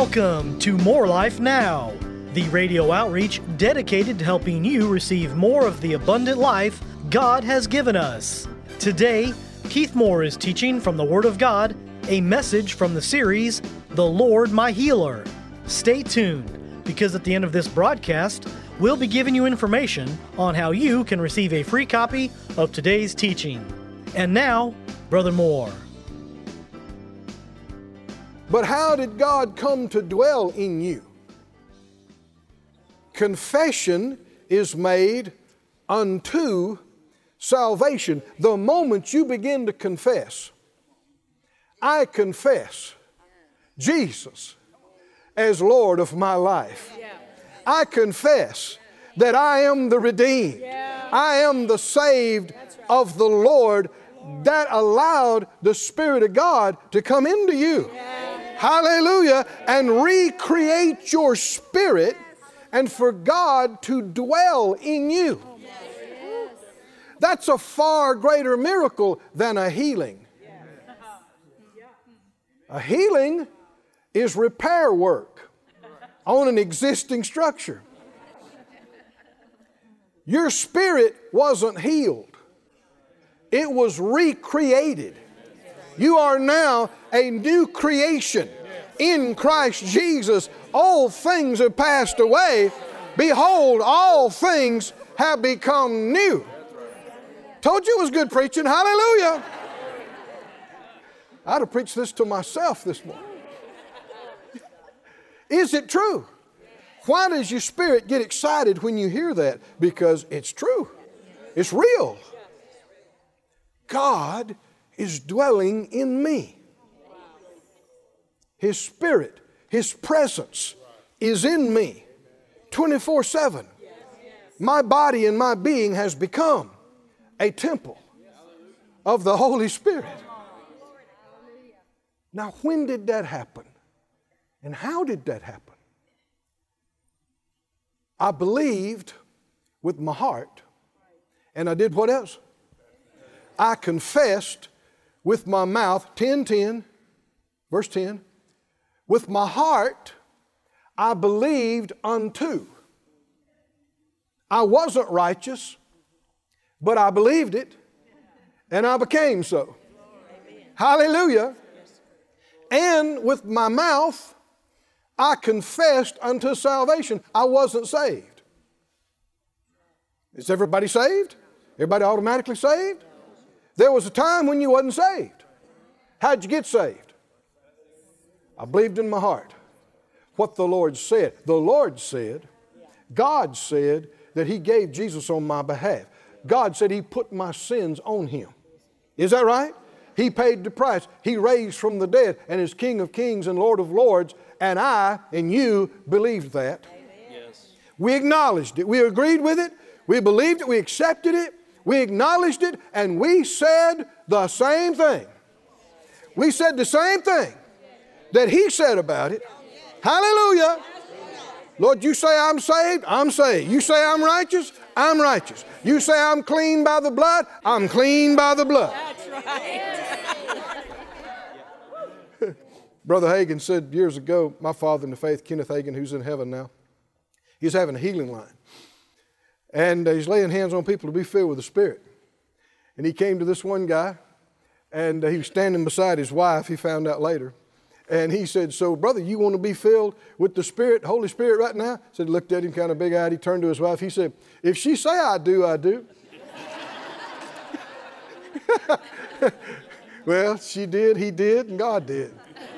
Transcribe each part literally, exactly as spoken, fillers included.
Welcome to More Life Now, the radio outreach dedicated to helping you receive more of the abundant life God has given us. Today, Keith Moore is teaching from the Word of God, a message from the series, The Lord My Healer. Stay tuned, because at the end of this broadcast, we'll be giving you information on how you can receive a free copy of today's teaching. And now, Brother Moore. But how did God come to dwell in you? Confession is made unto salvation. The moment you begin to confess, I confess Jesus as Lord of my life. I confess that I am the redeemed. I am the saved of the Lord. That allowed the Spirit of God to come into you. Hallelujah. And recreate your spirit and for God to dwell in you. That's a far greater miracle than a healing. A healing is repair work on an existing structure. Your spirit wasn't healed. It was recreated. You are now a new creation in Christ Jesus. Old things have passed away. Behold, all things have become new. Told you it was good preaching. Hallelujah. I'd have preached this to myself this morning. Is it true? Why does your spirit get excited when you hear that? Because it's true. It's real. God is dwelling in me. His Spirit, His presence is in me twenty-four seven. My body and my being has become a temple of the Holy Spirit. Now, when did that happen? And how did that happen? I believed with my heart, and I did what else? I confessed with my mouth, ten ten, verse ten, with my heart I believed unto. I wasn't righteous, but I believed it, and I became so. Amen. Hallelujah. And with my mouth I confessed unto salvation. I wasn't saved. Is everybody saved? Everybody automatically saved? There was a time when you wasn't saved. How'd you get saved? I believed in my heart what the Lord said. The Lord said, God said that He gave Jesus on my behalf. God said He put my sins on Him. Is that right? He paid the price. He raised from the dead and is King of kings and Lord of lords. And I and you believed that. Yes. We acknowledged it. We agreed with it. We believed it. We accepted it. We acknowledged it, and we said the same thing. We said the same thing that He said about it. Hallelujah. Lord, you say I'm saved, I'm saved. You say I'm righteous, I'm righteous. You say I'm clean by the blood, I'm clean by the blood. That's right. Brother Hagin said years ago, my father in the faith, Kenneth Hagin, who's in heaven now, he's having a healing line. And uh, he's laying hands on people to be filled with the Spirit. And he came to this one guy, and uh, he was standing beside his wife, he found out later. And he said, so brother, you want to be filled with the Spirit, Holy Spirit right now? So he looked at him kind of big-eyed. He turned to his wife. He said, if she say I do, I do. Well, she did, he did, and God did.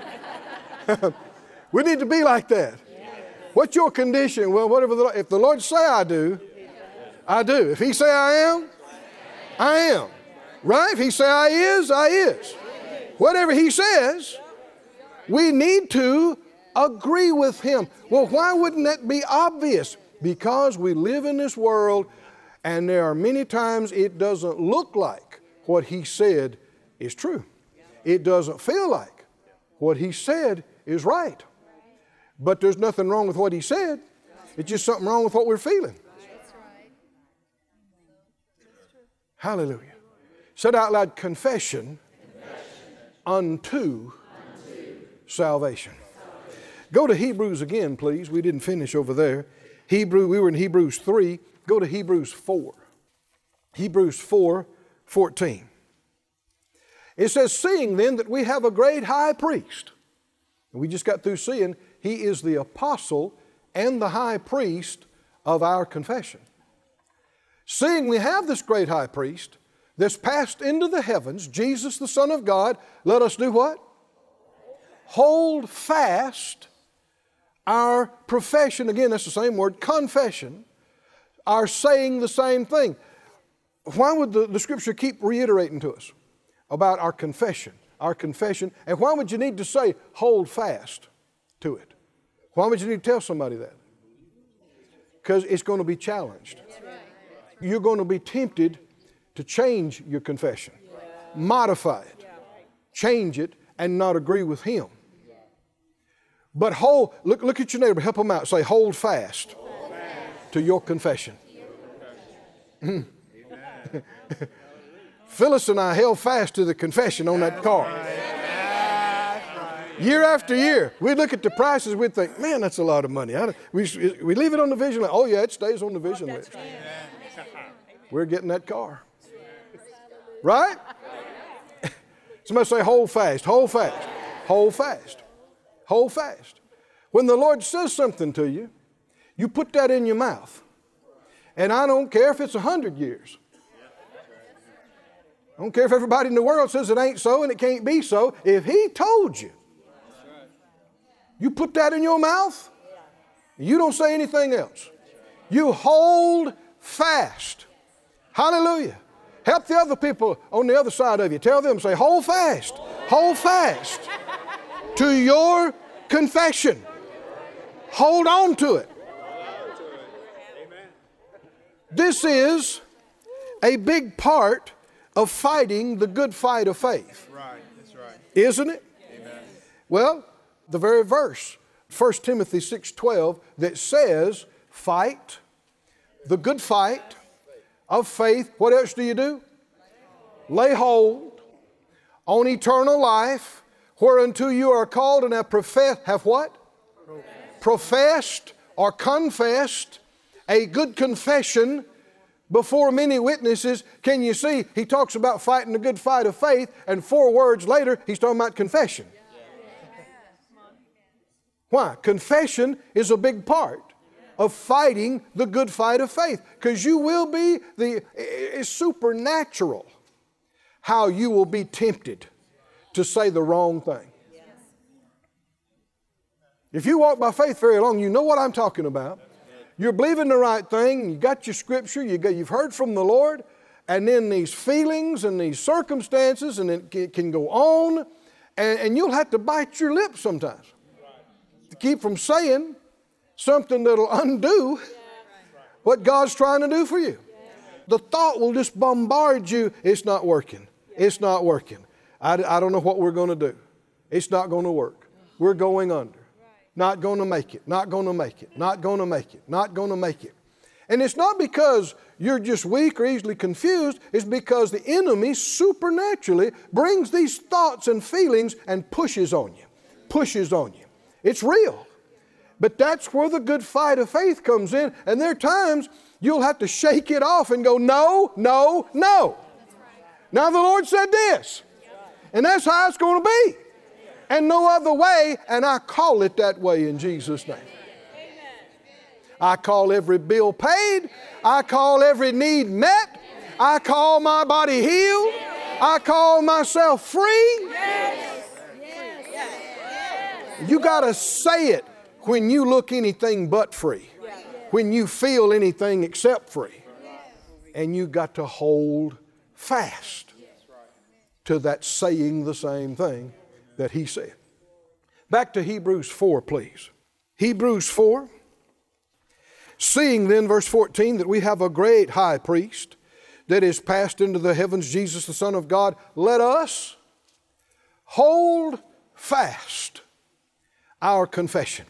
We need to be like that. What's your condition? Well, whatever the, if the Lord say I do, I do. If He say I am, I am. Right? If He say I is, I is. Whatever He says, we need to agree with Him. Well, why wouldn't that be obvious? Because we live in this world, and there are many times it doesn't look like what He said is true. It doesn't feel like what He said is right. But there's nothing wrong with what He said. It's just something wrong with what we're feeling. Hallelujah. Said out loud, confession, confession unto, unto salvation. salvation. Go to Hebrews again, please. We didn't finish over there. Hebrew, we were in Hebrews three. Go to Hebrews four. Hebrews four, fourteen. It says, seeing then that we have a great high priest. We just got through seeing he is the apostle and the high priest of our confession. Seeing we have this great high priest that's passed into the heavens, Jesus the Son of God, let us do what? Hold fast our profession. Again, that's the same word, confession. Our saying the same thing. Why would the, the Scripture keep reiterating to us about our confession? Our confession. And why would you need to say, hold fast to it? Why would you need to tell somebody that? Because it's going to be challenged. You're going to be tempted to change your confession, modify it, change it, and not agree with him. But hold, look, look at your neighbor, help them out. Say, hold fast, hold fast. To your confession. Mm. Phyllis and I held fast to the confession on that car. Year after year, we'd look at the prices, we'd think, man, that's a lot of money. We, we leave it on the vision list. Oh, yeah, it stays on the vision list. We're getting that car. Right? Somebody say, hold fast, hold fast, hold fast, hold fast. When the Lord says something to you, you put that in your mouth. And I don't care if it's a hundred years. I don't care if everybody in the world says it ain't so and it can't be so. If He told you, you put that in your mouth, you don't say anything else. You hold fast. Hallelujah. Help the other people on the other side of you. Tell them, say, hold fast, hold fast to your confession. Hold on to it. This is a big part of fighting the good fight of faith. Right, that's right. Isn't it? Amen. Well, the very verse, First Timothy six twelve, that says, fight the good fight of faith. What else do you do? Lay hold on eternal life, whereunto you are called and have professed, have what? Professed. Professed or confessed a good confession before many witnesses. Can you see? He talks about fighting the good fight of faith, and four words later, he's talking about confession. Why? Confession is a big part of fighting the good fight of faith, because you will be the it's supernatural how you will be tempted to say the wrong thing. If you walk by faith very long, you know what I'm talking about. You're believing the right thing, you got your scripture, you got, you've heard from the Lord, and then these feelings and these circumstances, and it can go on, and, and you'll have to bite your lips sometimes to keep from saying something that'll undo what God's trying to do for you. The thought will just bombard you. It's not working. It's not working. I, I don't know what we're going to do. It's not going to work. We're going under. Not going to make it. Not going to make it. Not going to make it. Not going to make it. And it's not because you're just weak or easily confused. It's because the enemy supernaturally brings these thoughts and feelings and pushes on you. Pushes on you. It's real. But that's where the good fight of faith comes in. And there are times you'll have to shake it off and go, no, no, no. Now the Lord said this. And that's how it's going to be. And no other way. And I call it that way in Jesus' name. I call every bill paid. I call every need met. I call my body healed. I call myself free. You got to say it when you look anything but free. When you feel anything except free. And you got to hold fast to that saying the same thing that He said. Back to Hebrews four, please. Hebrews four. Seeing then, verse fourteen, that we have a great high priest that is passed into the heavens, Jesus the Son of God, let us hold fast our confession.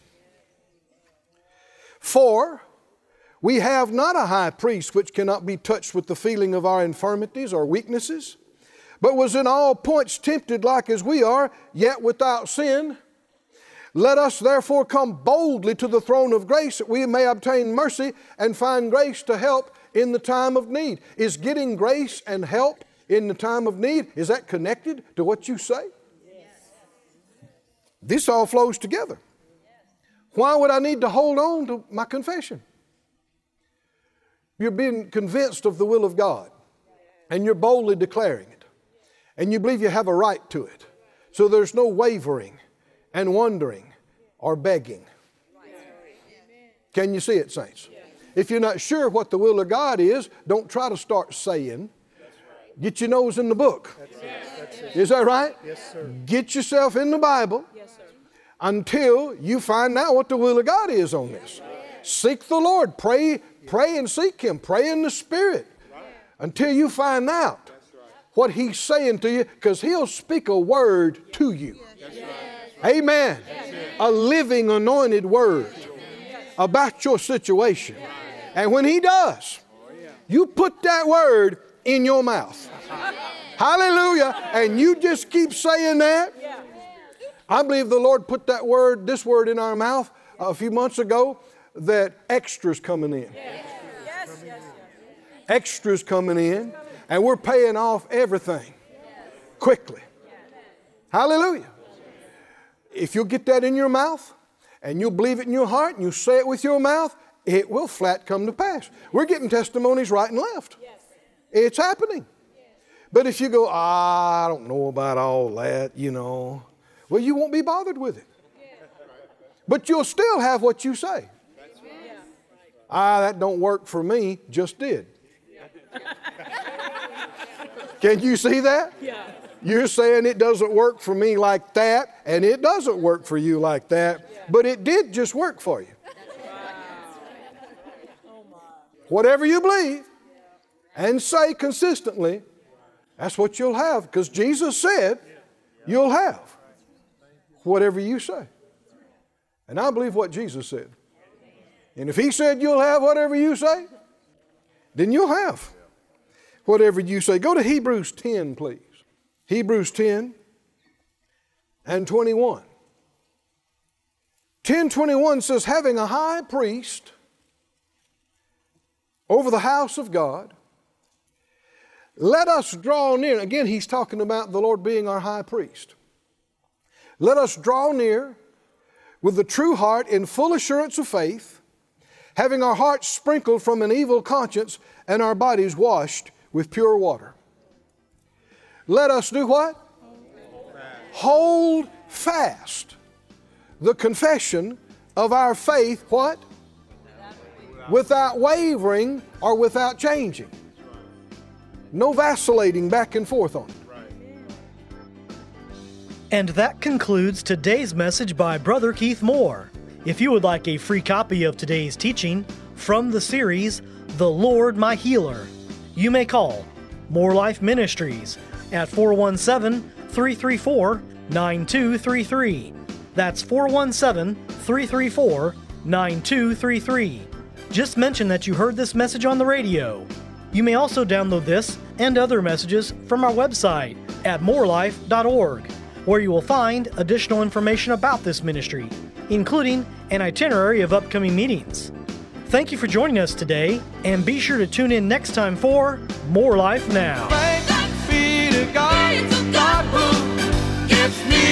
For we have not a high priest which cannot be touched with the feeling of our infirmities or weaknesses, but was in all points tempted like as we are, yet without sin. Let us therefore come boldly to the throne of grace that we may obtain mercy and find grace to help in the time of need. Is getting grace and help in the time of need, is that connected to what you say? Yes. This all flows together. Why would I need to hold on to my confession? You're being convinced of the will of God, and you're boldly declaring it, and you believe you have a right to it. So there's no wavering and wondering or begging. Can you see it, saints? If you're not sure what the will of God is, don't try to start saying. Get your nose in the book. Is that right? Yes, sir. Get yourself in the Bible until you find out what the will of God is on this. Seek the Lord. Pray, pray and seek Him. Pray in the Spirit until you find out what He's saying to you, because He'll speak a word to you. Amen. A living, anointed word about your situation. And when He does, you put that word in your mouth. Hallelujah. And you just keep saying that. I believe the Lord put that word, this word in our mouth a few months ago, that extras coming in. Extras coming in. And we're paying off everything quickly. Hallelujah. If you'll get that in your mouth and you'll believe it in your heart and you say it with your mouth, it will flat come to pass. We're getting testimonies right and left. It's happening. But if you go, ah, I don't know about all that, you know, well, you won't be bothered with it. But you'll still have what you say. Ah, that don't work for me, just did. Can you see that? Yeah. You're saying it doesn't work for me like that, and it doesn't work for you like that, yeah. But it did just work for you. Wow. Oh my. Whatever you believe and say consistently, that's what you'll have, because Jesus said you'll have whatever you say. And I believe what Jesus said. And if He said you'll have whatever you say, then you'll have whatever you say. Go to Hebrews ten, please. Hebrews ten and twenty-one. ten twenty-one says, having a high priest over the house of God, let us draw near. Again, he's talking about the Lord being our high priest. Let us draw near with the true heart in full assurance of faith, having our hearts sprinkled from an evil conscience and our bodies washed with pure water. Let us do what? Hold fast the confession of our faith, what? Without wavering or without changing. No vacillating back and forth on it. And that concludes today's message by Brother Keith Moore. If you would like a free copy of today's teaching from the series, The Lord My Healer, you may call More Life Ministries at four one seven, three three four, nine two three three. That's four one seven, three three four, nine two three three. Just mention that you heard this message on the radio. You may also download this and other messages from our website at more life dot org, where you will find additional information about this ministry, including an itinerary of upcoming meetings. Thank you for joining us today, and be sure to tune in next time for More Life Now. Thanks be to God, God who gives me